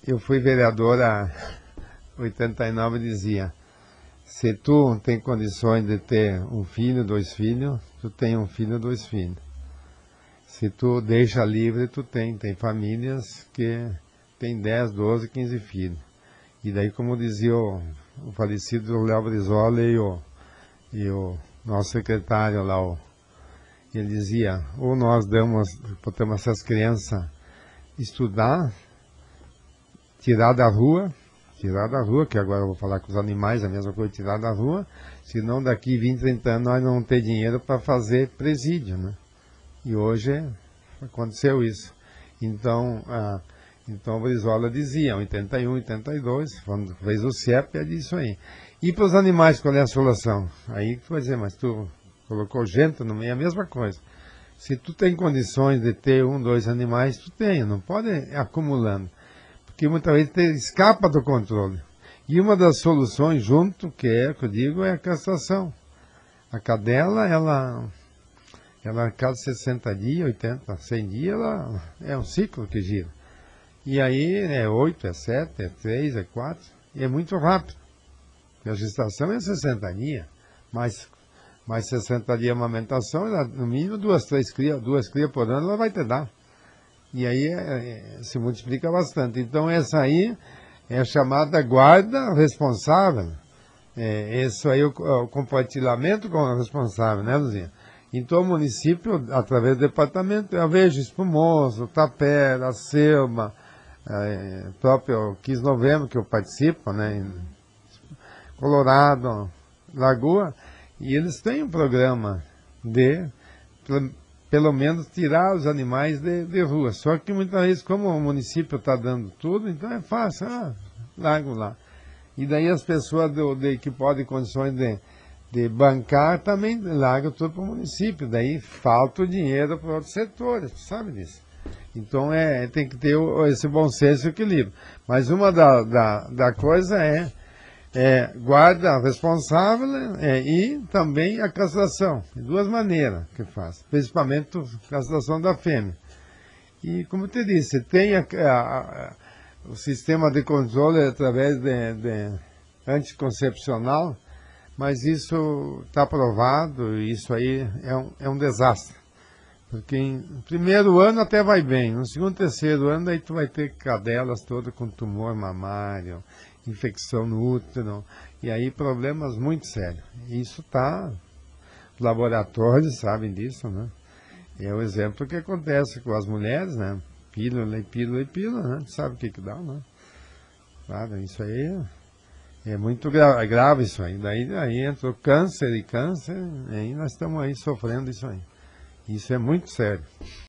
Eu fui vereador há 89 e dizia, se tu tem condições de ter um filho, 2 filhos, tu tem um filho, 2 filhos. Se tu deixa livre, tu tem famílias que tem 10, 12, 15 filhos. E daí, como dizia o falecido Léo Brizola e o nosso secretário lá, ele dizia, ou nós botamos essas crianças estudar, tirar da rua, que agora eu vou falar com os animais, a mesma coisa, tirar da rua, senão daqui 20, 30 anos nós não vamos ter dinheiro para fazer presídio, né? E hoje aconteceu isso. Então o Brizola dizia, em 81, 82, quando fez o CIEP, é disso aí. E para os animais, qual é a solução? Aí tu vai dizer, mas tu colocou gente no meio, é a mesma coisa. Se tu tem condições de ter 1, 2 animais, tu tem, não pode ir acumulando. Porque muitas vezes escapa do controle. E uma das soluções junto, que eu digo, é a castração. A cadela, ela a cada 60 dias, 80, 100 dias, ela é um ciclo que gira. E aí é 8, é 7, é 3, é 4, e é muito rápido. Porque a gestação é 60 dias, mais 60 dias de amamentação, ela, no mínimo 2 crias por ano ela vai te dar. E aí se multiplica bastante. Então essa aí é a chamada guarda responsável. Isso aí é o compartilhamento com o responsável, né, Luzinha? Então o município, através do departamento, eu vejo Espumoso, Tapera, Selma, próprio 15 de novembro que eu participo, né, Colorado, Lagoa, e eles têm um programa de pelo menos tirar os animais de rua. Só que muitas vezes, como o município está dando tudo, então é fácil, largo lá. E daí as pessoas que podem condições de bancar também largam tudo para o município. Daí falta o dinheiro para outros setores, sabe disso? Então tem que ter esse bom senso e equilíbrio. Mas uma da coisa guarda responsável e também a castração. De 2 maneiras que faz, principalmente a castração da fêmea. E como eu te disse, tem o sistema de controle através de anticoncepcional, mas isso está provado e isso aí é um desastre. Porque no primeiro ano até vai bem, no segundo, terceiro ano aí tu vai ter cadelas todas com tumor mamário, infecção no útero, e aí problemas muito sérios. Isso está, os laboratórios sabem disso, né? É o exemplo que acontece com as mulheres, né? Pílula e pílula e pílula, né? Sabe o que dá, né? Claro, isso aí é muito grave isso aí. Daí entrou câncer e aí nós estamos aí sofrendo isso aí. Isso é muito sério.